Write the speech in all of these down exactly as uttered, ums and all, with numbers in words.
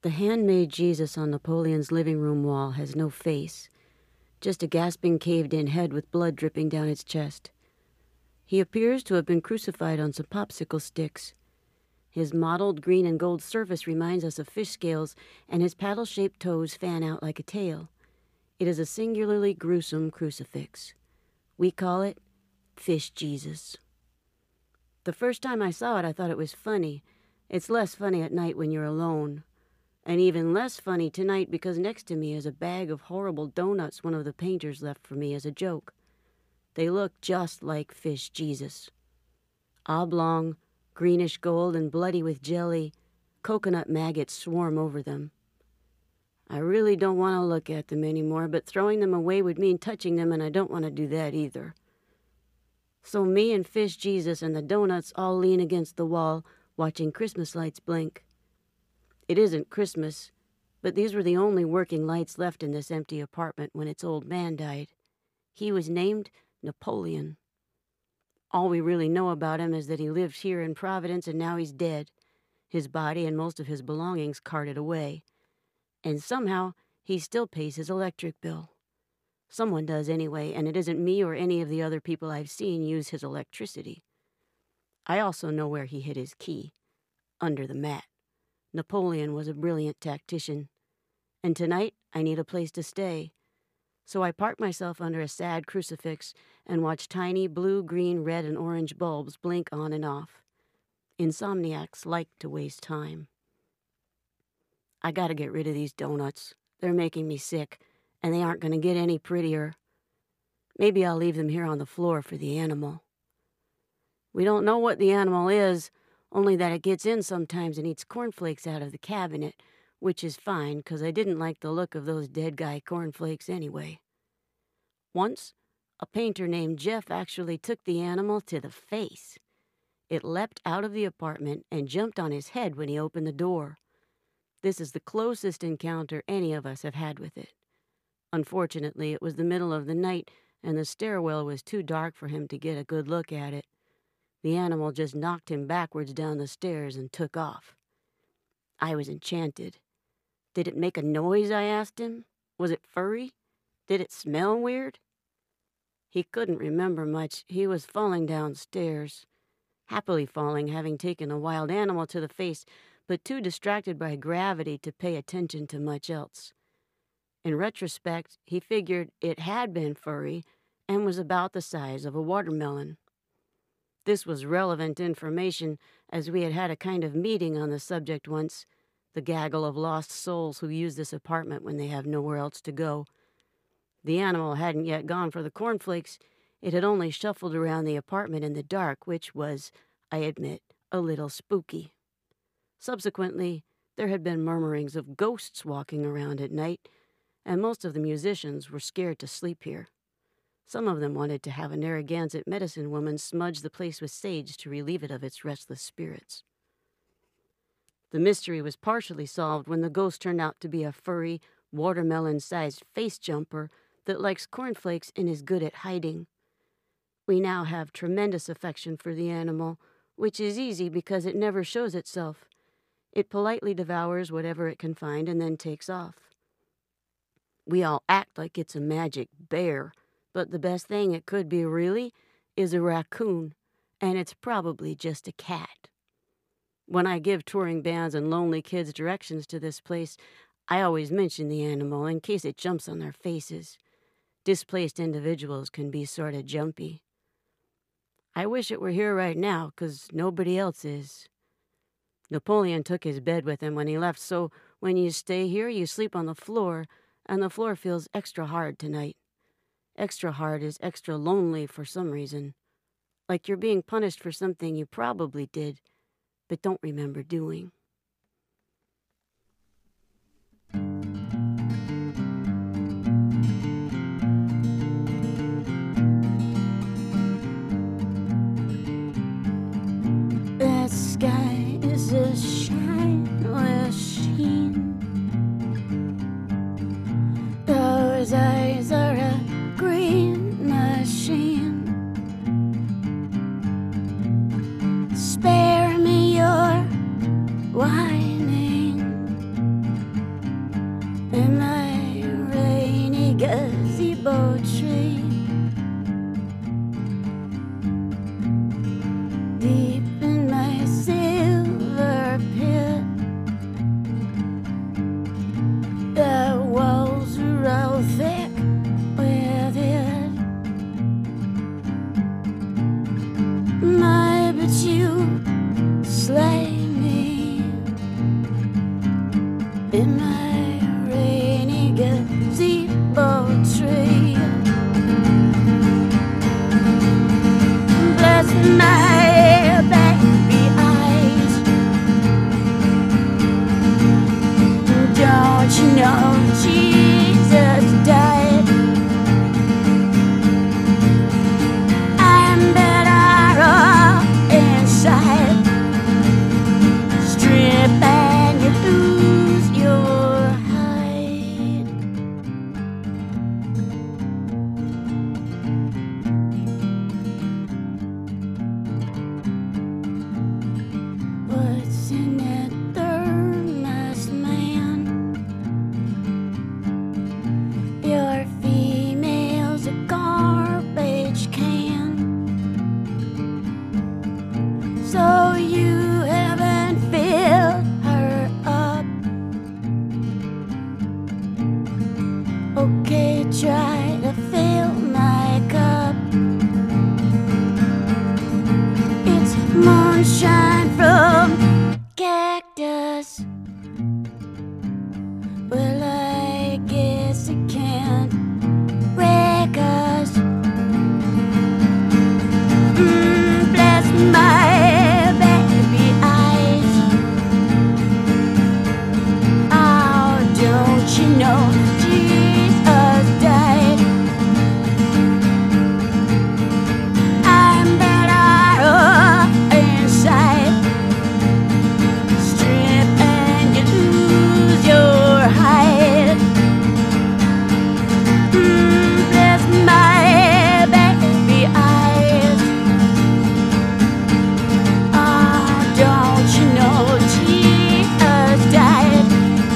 The handmade Jesus on Napoleon's living room wall has no face, just a gasping, caved-in head with blood dripping down its chest. He appears to have been crucified on some popsicle sticks. His mottled green and gold surface reminds us of fish scales, and his paddle-shaped toes fan out like a tail. It is a singularly gruesome crucifix. We call it Fish Jesus. The first time I saw it, I thought it was funny. It's less funny at night when you're alone. And even less funny tonight because next to me is a bag of horrible donuts one of the painters left for me as a joke. They look just like Fish Jesus. Oblong, greenish gold and bloody with jelly, coconut maggots swarm over them. I really don't want to look at them anymore, but throwing them away would mean touching them, and I don't want to do that either. So me and Fish Jesus and the donuts all lean against the wall, watching Christmas lights blink. It isn't Christmas, but these were the only working lights left in this empty apartment when its old man died. He was named Napoleon. All we really know about him is that he lived here in Providence and now he's dead, his body and most of his belongings carted away. And somehow he still pays his electric bill. Someone does anyway, and it isn't me or any of the other people I've seen use his electricity. I also know where he hid his key, under the mat. Napoleon was a brilliant tactician. And tonight, I need a place to stay. So I park myself under a sad crucifix and watch tiny blue, green, red, and orange bulbs blink on and off. Insomniacs like to waste time. I gotta get rid of these donuts. They're making me sick, and they aren't gonna get any prettier. Maybe I'll leave them here on the floor for the animal. We don't know what the animal is, only that it gets in sometimes and eats cornflakes out of the cabinet, which is fine, because I didn't like the look of those dead guy cornflakes anyway. Once, a painter named Jeff actually took the animal to the face. It leapt out of the apartment and jumped on his head when he opened the door. This is the closest encounter any of us have had with it. Unfortunately, it was the middle of the night, and the stairwell was too dark for him to get a good look at it. The animal just knocked him backwards down the stairs and took off. I was enchanted. Did it make a noise, I asked him? Was it furry? Did it smell weird? He couldn't remember much. He was falling downstairs. Happily falling, having taken a wild animal to the face, but too distracted by gravity to pay attention to much else. In retrospect, he figured it had been furry and was about the size of a watermelon. This was relevant information, as we had had a kind of meeting on the subject once, the gaggle of lost souls who use this apartment when they have nowhere else to go. The animal hadn't yet gone for the cornflakes. It had only shuffled around the apartment in the dark, which was, I admit, a little spooky. Subsequently, there had been murmurings of ghosts walking around at night, and most of the musicians were scared to sleep here. Some of them wanted to have a Narragansett medicine woman smudge the place with sage to relieve it of its restless spirits. The mystery was partially solved when the ghost turned out to be a furry, watermelon-sized face jumper that likes cornflakes and is good at hiding. We now have tremendous affection for the animal, which is easy because it never shows itself. It politely devours whatever it can find and then takes off. We all act like it's a magic bear, but the best thing it could be really is a raccoon, and it's probably just a cat. When I give touring bands and lonely kids directions to this place, I always mention the animal in case it jumps on their faces. Displaced individuals can be sort of jumpy. I wish it were here right now, 'cause nobody else is. Napoleon took his bed with him when he left, so when you stay here, you sleep on the floor, and the floor feels extra hard tonight. Extra hard is extra lonely for some reason. Like you're being punished for something you probably did, but don't remember doing. The sky is a shine with sheen. Those eyes are a green machine. Spare me your whining. in my rainy gazebo tree, deep in my silver pit. The walls are all thick with it. My, but you slay me in my rainy gazebo tree. Bless my baby eyes. Don't you know Jesus died? I'm better off inside. Strip and you lose your hide. What's in that thermos, man? Your female's a garbage can. So you haven't filled her up. Okay, try to fill my cup. It's moonshine from cactus. Well, I guess it can't wreck us. Mm, bless my baby eyes. Oh, don't you know Jesus died? I'm better off inside. Strip and you lose your hide. Mm, bless my baby eyes. Oh, don't you know Jesus died?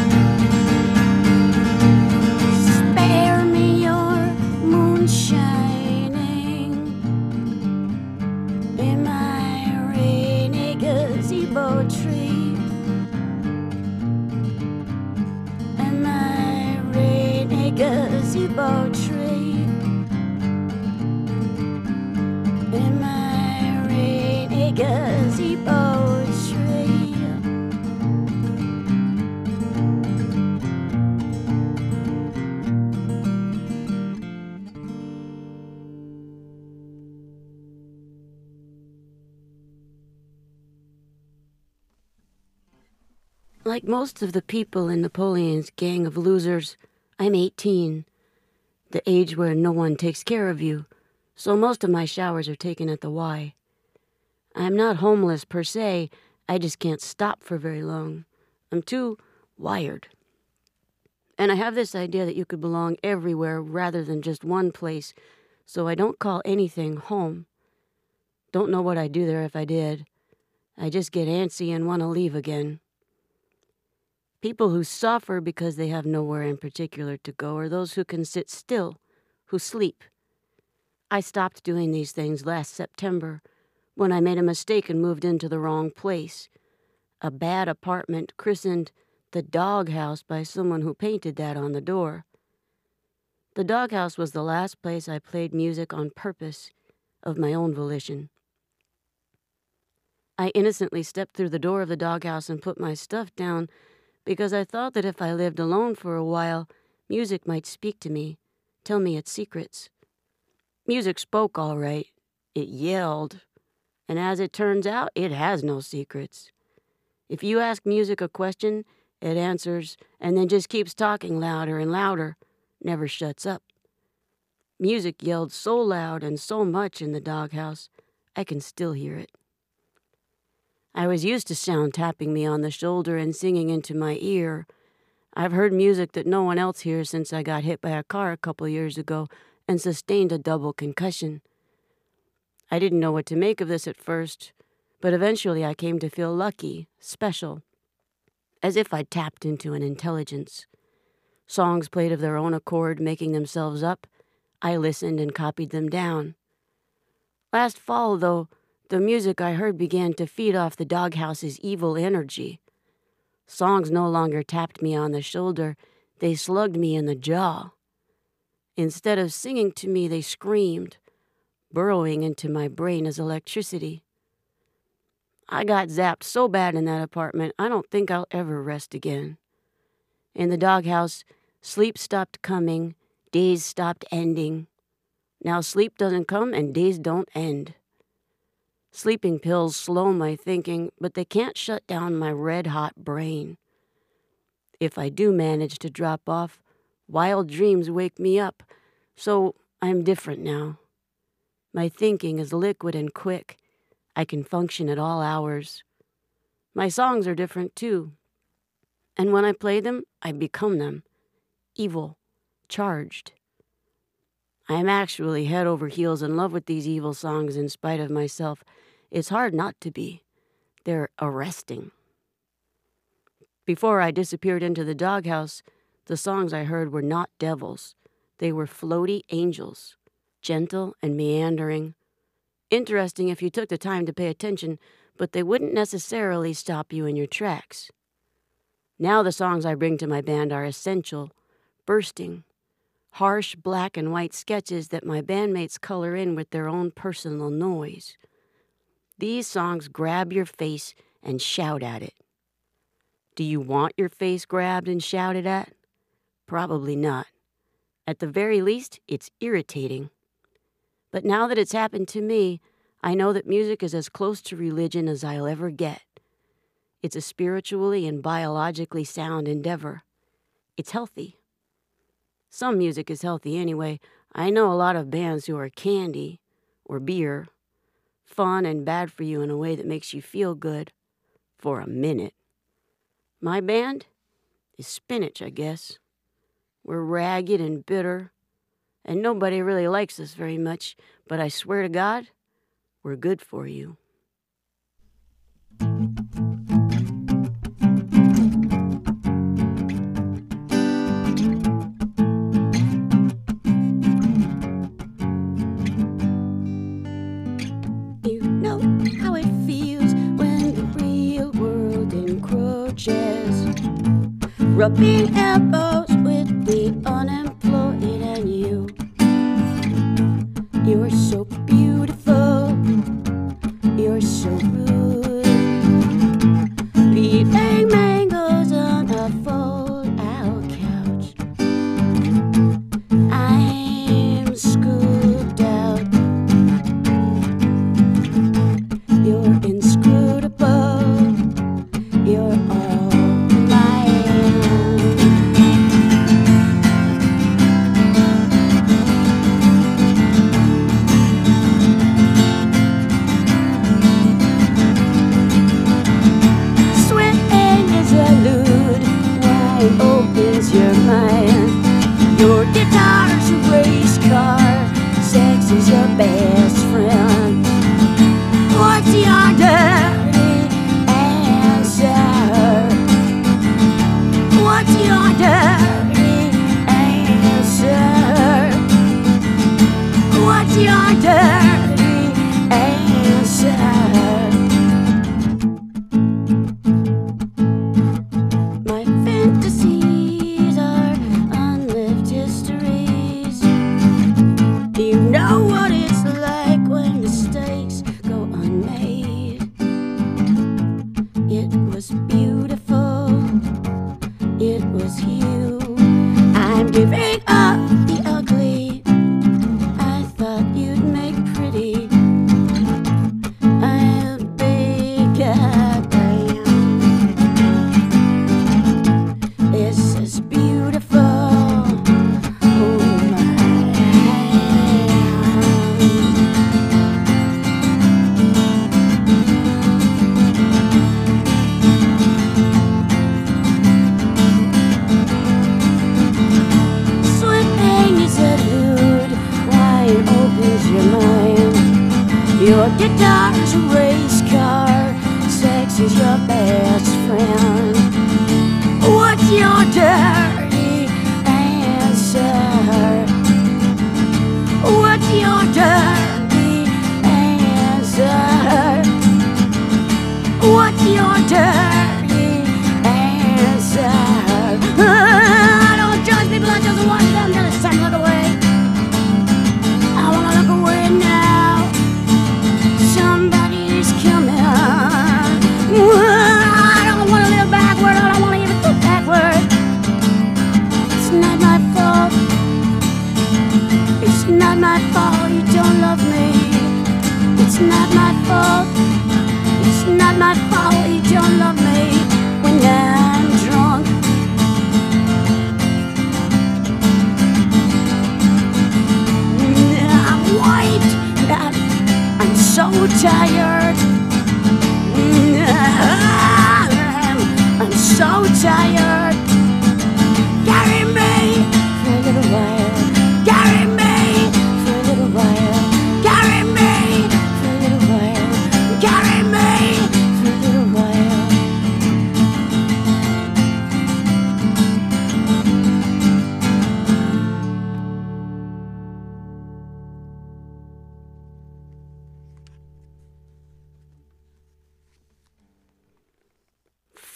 Spare me your moonshining in my rainy gazebo tree. In my rainy gazebo tree. In my rainy gazebo tree. Like most of the people in Napoleon's gang of losers, I'm eighteen, the age where no one takes care of you, so most of my showers are taken at the Y. I'm not homeless per se, I just can't stop for very long. I'm too wired. And I have this idea that you could belong everywhere rather than just one place, so I don't call anything home. Don't know what I'd do there if I did. I just get antsy and want to leave again. People who suffer because they have nowhere in particular to go are those who can sit still, who sleep. I stopped doing these things last September when I made a mistake and moved into the wrong place. A bad apartment christened the Doghouse by someone who painted that on the door. The Doghouse was the last place I played music on purpose, of my own volition. I innocently stepped through the door of the Doghouse and put my stuff down because I thought that if I lived alone for a while, music might speak to me, tell me its secrets. Music spoke all right. It yelled. And as it turns out, it has no secrets. If you ask music a question, it answers and then just keeps talking louder and louder, never shuts up. Music yelled so loud and so much in the Doghouse, I can still hear it. I was used to sound tapping me on the shoulder and singing into my ear. I've heard music that no one else hears since I got hit by a car a couple years ago and sustained a double concussion. I didn't know what to make of this at first, but eventually I came to feel lucky, special, as if I'd tapped into an intelligence. Songs played of their own accord, making themselves up. I listened and copied them down. Last fall, though, the music I heard began to feed off the Doghouse's evil energy. Songs no longer tapped me on the shoulder, they slugged me in the jaw. Instead of singing to me, they screamed, burrowing into my brain as electricity. I got zapped so bad in that apartment, I don't think I'll ever rest again. In the Doghouse, sleep stopped coming, days stopped ending. Now sleep doesn't come and days don't end. Sleeping pills slow my thinking, but they can't shut down my red-hot brain. If I do manage to drop off, wild dreams wake me up, so I'm different now. My thinking is liquid and quick. I can function at all hours. My songs are different too. And when I play them, I become them. Evil, charged. I am actually head over heels in love with these evil songs in spite of myself. It's hard not to be. They're arresting. Before I disappeared into the Doghouse, the songs I heard were not devils. They were floaty angels, gentle and meandering. Interesting if you took the time to pay attention, but they wouldn't necessarily stop you in your tracks. Now the songs I bring to my band are essential, bursting, harsh black and white sketches that my bandmates color in with their own personal noise. These songs grab your face and shout at it. Do you want your face grabbed and shouted at? Probably not. At the very least, it's irritating. But now that it's happened to me, I know that music is as close to religion as I'll ever get. It's a spiritually and biologically sound endeavor. It's healthy. Some music is healthy anyway. I know a lot of bands who are candy or beer, fun and bad for you in a way that makes you feel good for a minute. My band is spinach, I guess. We're ragged and bitter, and nobody really likes us very much, but I swear to God, we're good for you. You know how it feels when the real world encroaches, rubbing elbows with the unemployed and you. You're so beautiful, you're so rude, peeling mangoes on a fold-out couch. I'm scooped out. You're inscrutable, you're all opens your mind. Your guitar's a race car, sex is your best friend. What's your dirty answer? What's your dirty answer? What's your dirty answer? My fantasies are unlived histories. Do you know what it's like when mistakes go unmade? It was beautiful, it was you. I'm giving up the ugly I thought you'd make pretty. I'll be goddamn. This is beautiful. Oh my. Swimming is a lewd, wine opens your mind. Your guitar's a race car, sex is your best friend. What's your dirty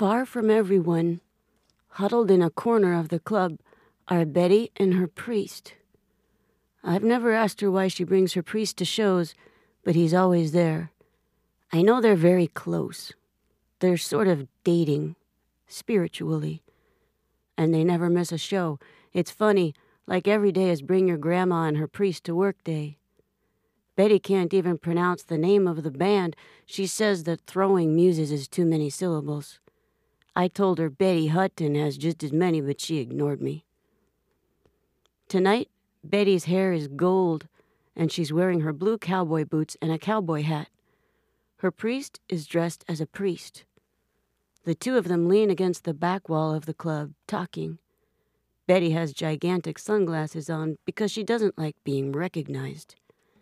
Far from everyone, huddled in a corner of the club, are Betty and her priest. I've never asked her why she brings her priest to shows, but he's always there. I know they're very close. They're sort of dating, spiritually. And they never miss a show. It's funny, like every day is Bring Your Grandma and Her Priest to Work Day. Betty can't even pronounce the name of the band. She says that Throwing Muses is too many syllables. I told her Betty Hutton has just as many, but she ignored me. Tonight, Betty's hair is gold, and she's wearing her blue cowboy boots and a cowboy hat. Her priest is dressed as a priest. The two of them lean against the back wall of the club, talking. Betty has gigantic sunglasses on because she doesn't like being recognized.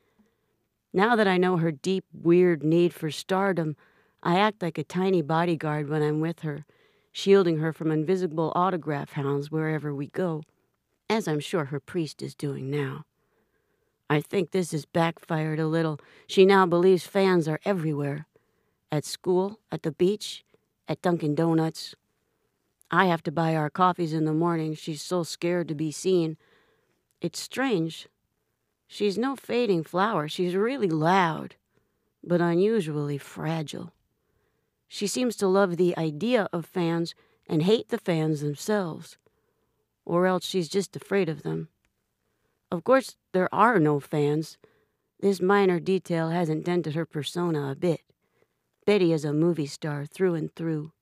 Now that I know her deep, weird need for stardom, I act like a tiny bodyguard when I'm with her, shielding her from invisible autograph hounds wherever we go, as I'm sure her priest is doing now. I think this has backfired a little. She now believes fans are everywhere. At school, at the beach, at Dunkin' Donuts. I have to buy our coffees in the morning. She's so scared to be seen. It's strange. She's no fading flower. She's really loud, but unusually fragile. She seems to love the idea of fans and hate the fans themselves. Or else she's just afraid of them. Of course, there are no fans. This minor detail hasn't dented her persona a bit. Betty is a movie star through and through.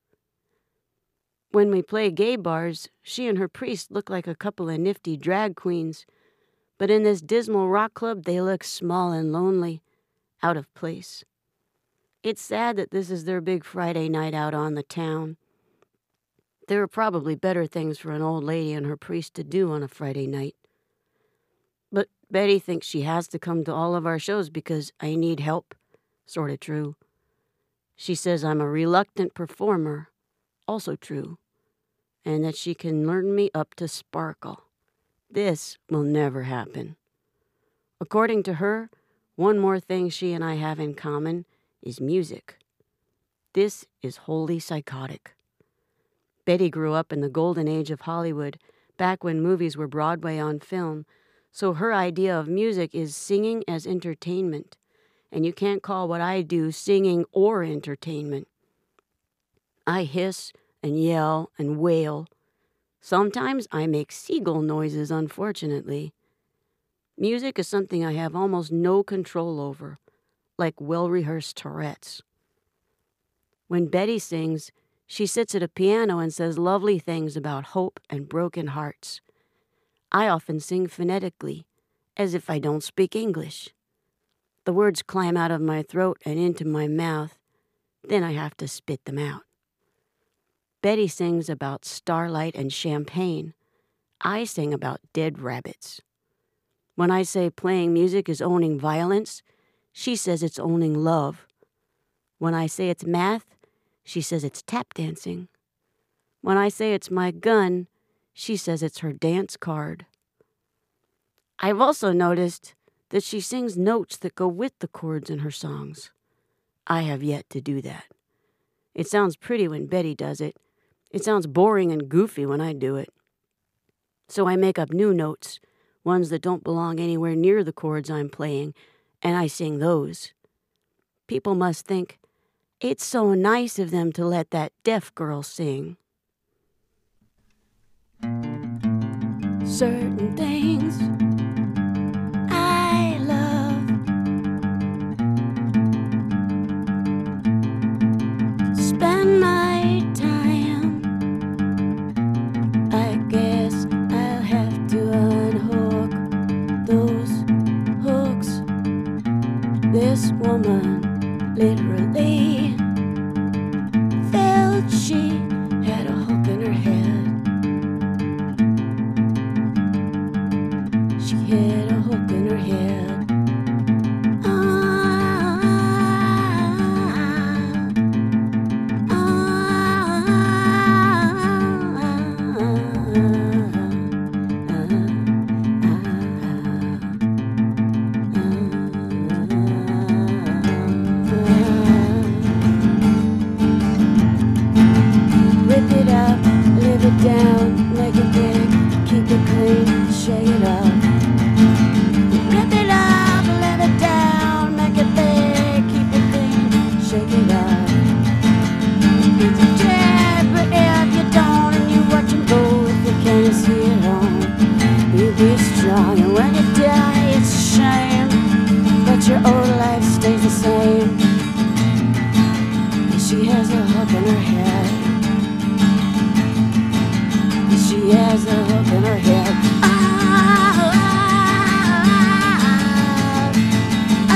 When we play gay bars, she and her priest look like a couple of nifty drag queens. But in this dismal rock club, they look small and lonely, out of place. It's sad that this is their big Friday night out on the town. There are probably better things for an old lady and her priest to do on a Friday night. But Betty thinks she has to come to all of our shows because I need help. Sort of true. She says I'm a reluctant performer. Also true. And that she can learn me up to sparkle. This will never happen. According to her, one more thing she and I have in common is music. This is wholly psychotic. Betty grew up in the golden age of Hollywood, back when movies were Broadway on film, so her idea of music is singing as entertainment, and you can't call what I do singing or entertainment. I hiss and yell and wail. Sometimes I make seagull noises, unfortunately. Music is something I have almost no control over, like well-rehearsed Tourette's. When Betty sings, she sits at a piano and says lovely things about hope and broken hearts. I often sing phonetically, as if I don't speak English. The words climb out of my throat and into my mouth, then I have to spit them out. Betty sings about starlight and champagne. I sing about dead rabbits. When I say playing music is owning violence, she says it's owning love. When I say it's math, she says it's tap dancing. When I say it's my gun, she says it's her dance card. I've also noticed that she sings notes that go with the chords in her songs. I have yet to do that. It sounds pretty when Betty does it. It sounds boring and goofy when I do it. So I make up new notes, ones that don't belong anywhere near the chords I'm playing, and I sing those. People must think, it's so nice of them to let that deaf girl sing. Certain things I love. Spend my time. I guess I'll have to unhook those hooks. This woman literally felt she had a hook in her head. She had a hook in her head. Ah, ah, ah, ah, ah. this here home. You be strong, and when you die, it's a shame, but your old life stays the same. She has a hook in her head. She has a hook in her head. Ah, ah,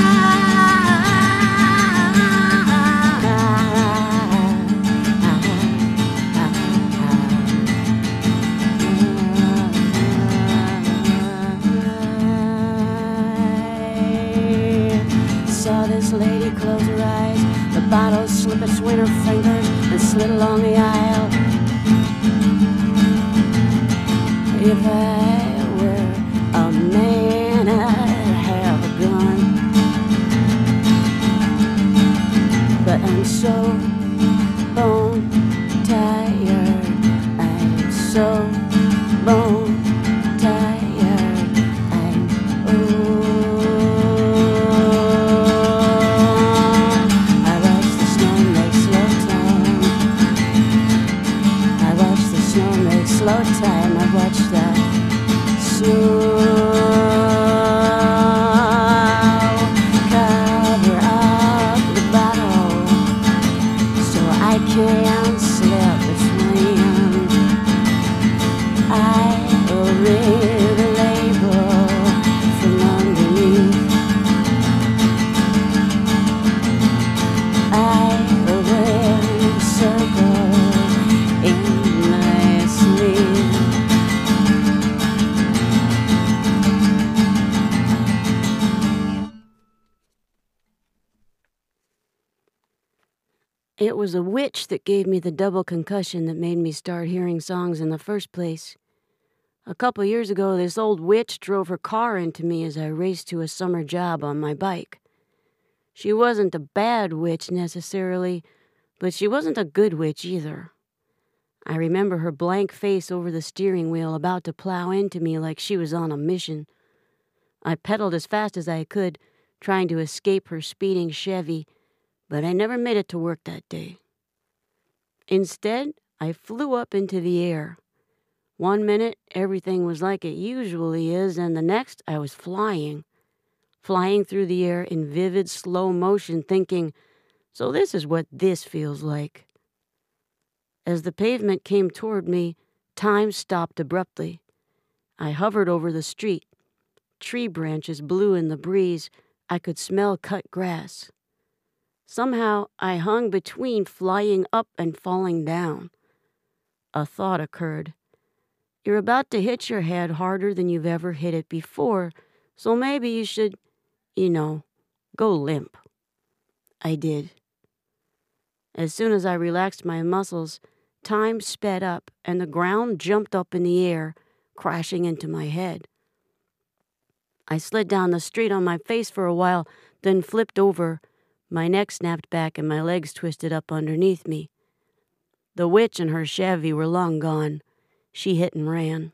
ah, saw this lady close her eyes. The bottle slipped between her fingers and slid along the aisle. If I were a man, I'd have a gun. But I'm so bone tired. I'm so bone tired. I'm old. I watch the snow make slow time. I watch the snow make slow time. I watch that snow cover up the bottle so I can't slip between. I will read the label from underneath. I will wear a circle in my sleeve. It was a witch that gave me the double concussion that made me start hearing songs in the first place. A couple years ago, this old witch drove her car into me as I raced to a summer job on my bike. She wasn't a bad witch necessarily, but she wasn't a good witch either. I remember her blank face over the steering wheel about to plow into me like she was on a mission. I pedaled as fast as I could, trying to escape her speeding Chevy, but I never made it to work that day. Instead, I flew up into the air. One minute, everything was like it usually is, and the next, I was flying. Flying through the air in vivid, slow motion, thinking, so this is what this feels like. As the pavement came toward me, time stopped abruptly. I hovered over the street. Tree branches blew in the breeze. I could smell cut grass. Somehow, I hung between flying up and falling down. A thought occurred. You're about to hit your head harder than you've ever hit it before, so maybe you should, you know, go limp. I did. As soon as I relaxed my muscles, time sped up and the ground jumped up in the air, crashing into my head. I slid down the street on my face for a while, then flipped over. My neck snapped back and my legs twisted up underneath me. The witch and her Chevy were long gone. She hit and ran.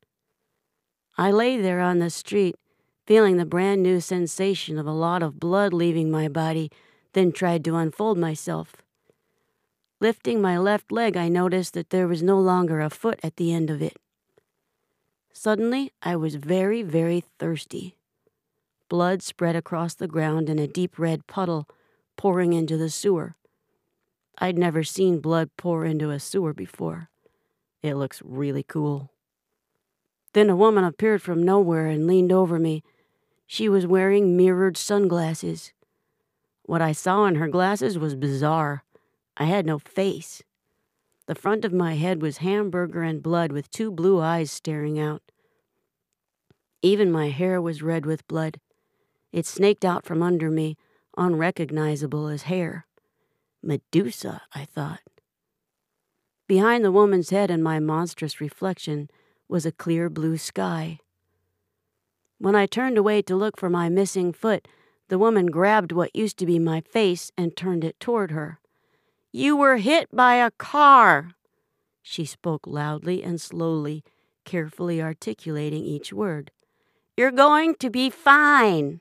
I lay there on the street, feeling the brand new sensation of a lot of blood leaving my body, then tried to unfold myself. Lifting my left leg, I noticed that there was no longer a foot at the end of it. Suddenly, I was very, very thirsty. Blood spread across the ground in a deep red puddle, pouring into the sewer. I'd never seen blood pour into a sewer before. It looks really cool. Then a woman appeared from nowhere and leaned over me. She was wearing mirrored sunglasses. What I saw in her glasses was bizarre. I had no face. The front of my head was hamburger and blood with two blue eyes staring out. Even my hair was red with blood. It snaked out from under me, unrecognizable as hair. Medusa, I thought. Behind the woman's head and my monstrous reflection was a clear blue sky. When I turned away to look for my missing foot, the woman grabbed what used to be my face and turned it toward her. "You were hit by a car," she spoke loudly and slowly, carefully articulating each word. "You're going to be fine."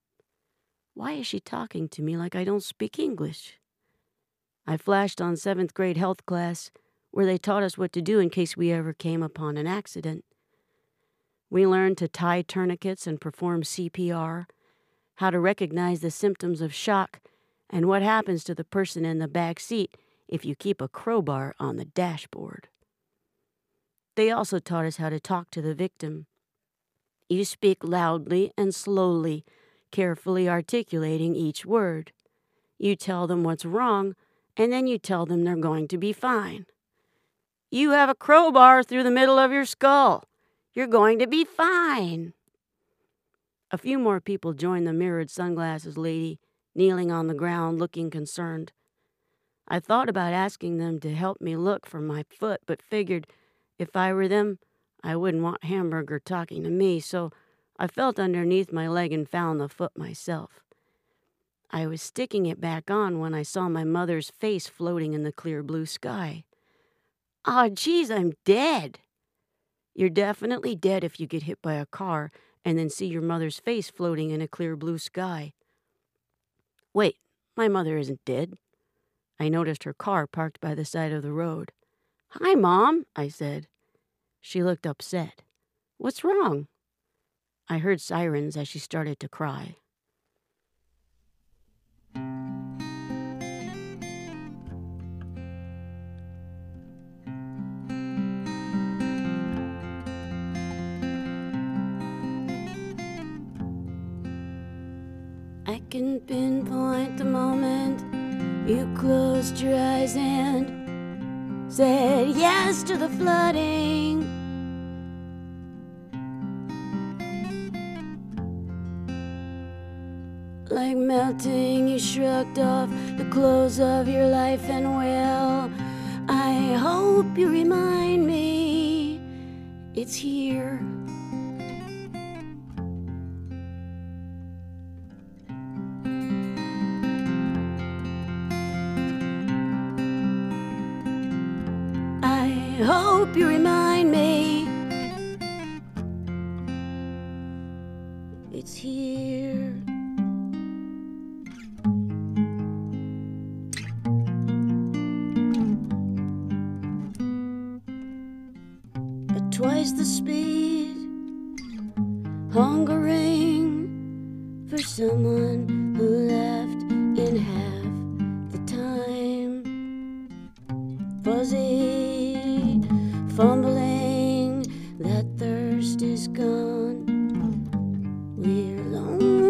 Why is she talking to me like I don't speak English? I flashed on seventh grade health class. where they taught us what to do in case we ever came upon an accident. We learned to tie tourniquets and perform C P R, how to recognize the symptoms of shock, and what happens to the person in the back seat if you keep a crowbar on the dashboard. They also taught us how to talk to the victim. You speak loudly and slowly, carefully articulating each word. You tell them what's wrong, and then you tell them they're going to be fine. You have a crowbar through the middle of your skull. You're going to be fine. A few more people joined the mirrored sunglasses lady, kneeling on the ground, looking concerned. I thought about asking them to help me look for my foot, but figured if I were them, I wouldn't want Hamburger talking to me, so I felt underneath my leg and found the foot myself. I was sticking it back on when I saw my mother's face floating in the clear blue sky. Aw, geez, I'm dead. You're definitely dead if you get hit by a car and then see your mother's face floating in a clear blue sky. Wait, my mother isn't dead. I noticed her car parked by the side of the road. Hi, Mom, I said. She looked upset. What's wrong? I heard sirens as she started to cry. I can pinpoint the moment you closed your eyes and said yes to the flooding. Like melting, you shrugged off the clothes of your life and well, I hope you remind me it's here. I hope you remind me it's here. At twice the speed, hungering for someone who left in half the time. Fuzzy, fumbling, that thirst is gone. We're alone.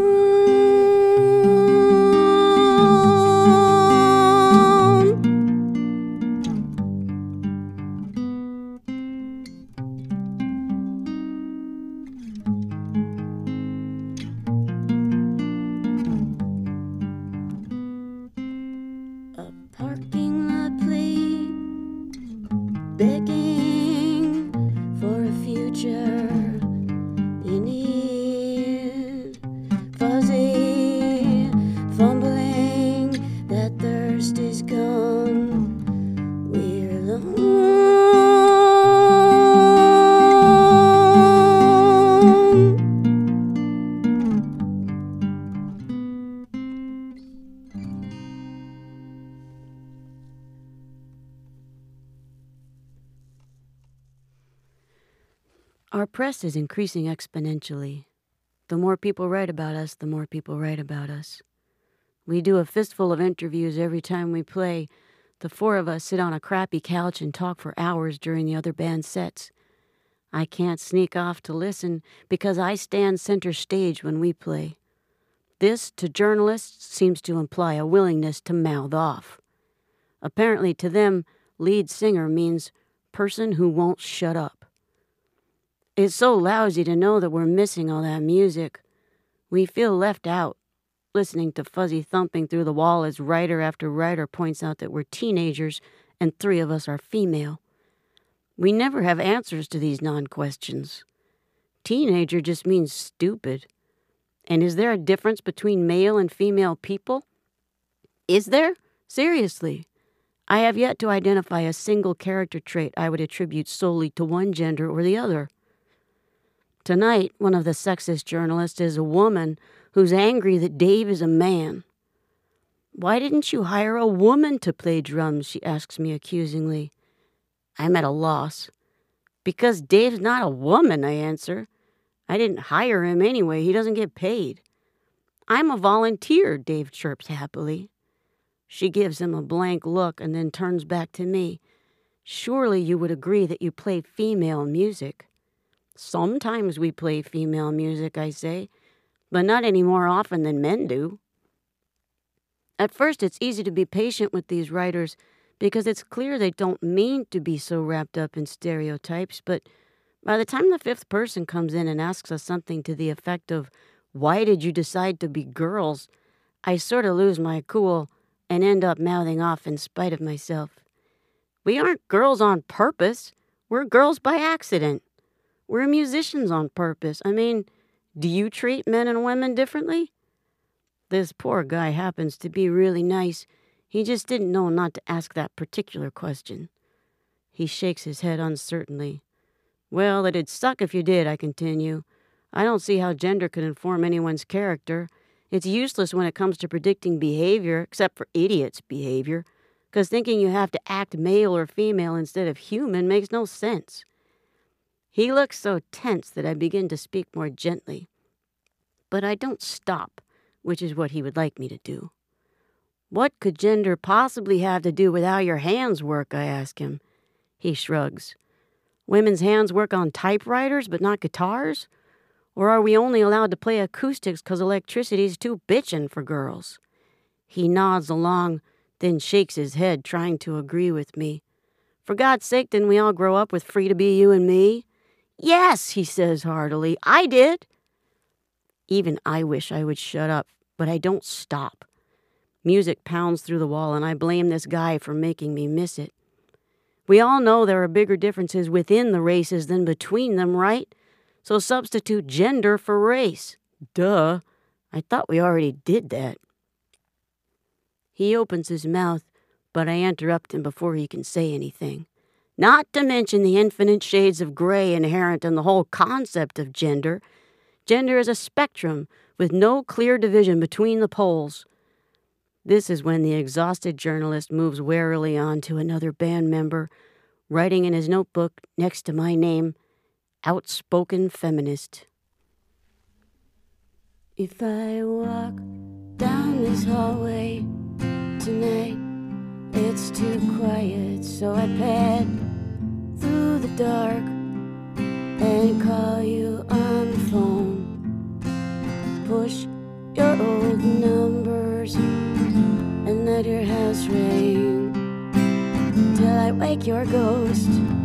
A parking lot plea, begging for a future you need. Fuzzy, fumbling, that thirst is gone. We're alone. Our press is increasing exponentially. The more people write about us, the more people write about us. We do a fistful of interviews every time we play. The four of us sit on a crappy couch and talk for hours during the other band's sets. I can't sneak off to listen because I stand center stage when we play. This, to journalists, seems to imply a willingness to mouth off. Apparently to them, lead singer means person who won't shut up. It's so lousy to know that we're missing all that music. We feel left out, listening to Fuzzy thumping through the wall as writer after writer points out that we're teenagers and three of us are female. We never have answers to these non-questions. Teenager just means stupid. And is there a difference between male and female people? Is there? Seriously. I have yet to identify a single character trait I would attribute solely to one gender or the other. Tonight, one of the sexist journalists is a woman who's angry that Dave is a man. Why didn't you hire a woman to play drums, she asks me accusingly. I'm at a loss. Because Dave's not a woman, I answer. I didn't hire him anyway. He doesn't get paid. I'm a volunteer, Dave chirps happily. She gives him a blank look and then turns back to me. Surely you would agree that you play female music. Sometimes we play female music, I say, but not any more often than men do. At first, it's easy to be patient with these writers because it's clear they don't mean to be so wrapped up in stereotypes, but by the time the fifth person comes in and asks us something to the effect of, "Why did you decide to be girls?" I sort of lose my cool and end up mouthing off in spite of myself. We aren't girls on purpose. We're girls by accident. We're musicians on purpose. I mean, do you treat men and women differently? This poor guy happens to be really nice. He just didn't know not to ask that particular question. He shakes his head uncertainly. Well, it'd suck if you did, I continue. I don't see how gender could inform anyone's character. It's useless when it comes to predicting behavior, except for idiots' behavior, because thinking you have to act male or female instead of human makes no sense. He looks so tense that I begin to speak more gently. But I don't stop, which is what he would like me to do. What could gender possibly have to do with how your hands work, I ask him. He shrugs. Women's hands work on typewriters but not guitars? Or are we only allowed to play acoustics because electricity's too bitchin' for girls? He nods along, then shakes his head, trying to agree with me. For God's sake, didn't we all grow up with free to be you and me? Yes, he says heartily. I did. Even I wish I would shut up, but I don't stop. Music pounds through the wall, and I blame this guy for making me miss it. We all know there are bigger differences within the races than between them, right? So substitute gender for race. Duh. I thought we already did that. He opens his mouth, but I interrupt him before he can say anything. Not to mention the infinite shades of gray inherent in the whole concept of gender. Gender is a spectrum with no clear division between the poles. This is when the exhausted journalist moves warily on to another band member, writing in his notebook next to my name, Outspoken Feminist. If I walk down this hallway tonight, it's too quiet, so I pad through the dark and call you on the phone. Push your old numbers and let your house ring till I wake your ghost.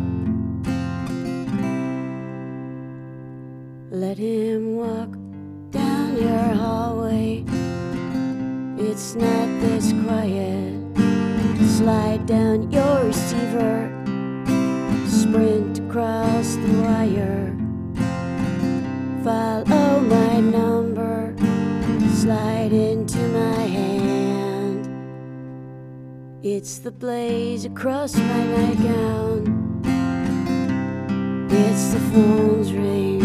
Let him walk down your hallway. It's not this quiet. Slide down your receiver, sprint across the wire. Follow my number, slide into my hand. It's the blaze across my nightgown. It's the phone's ring.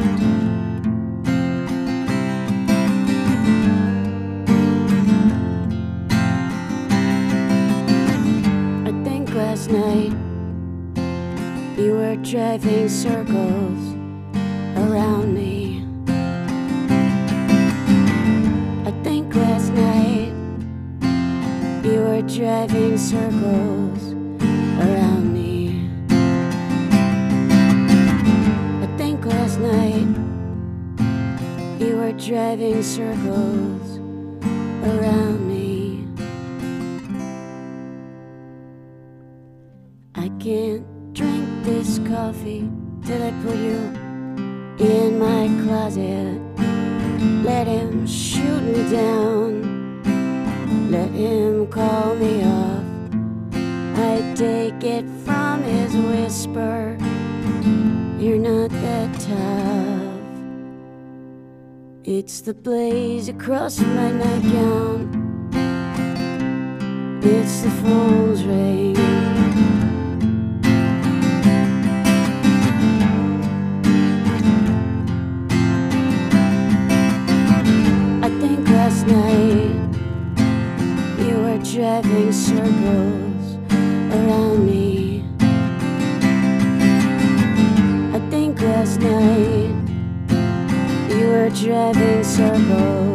Last night, you were driving circles around me. I think last night, you were driving circles around me. I think last night, you were driving circles around me. I can't drink this coffee till I put you in my closet. Let him shoot me down, let him call me off. I take it from his whisper, you're not that tough. It's the blaze across my nightgown. It's the phone's ring. Last night, you were driving circles around me. night, you were driving circles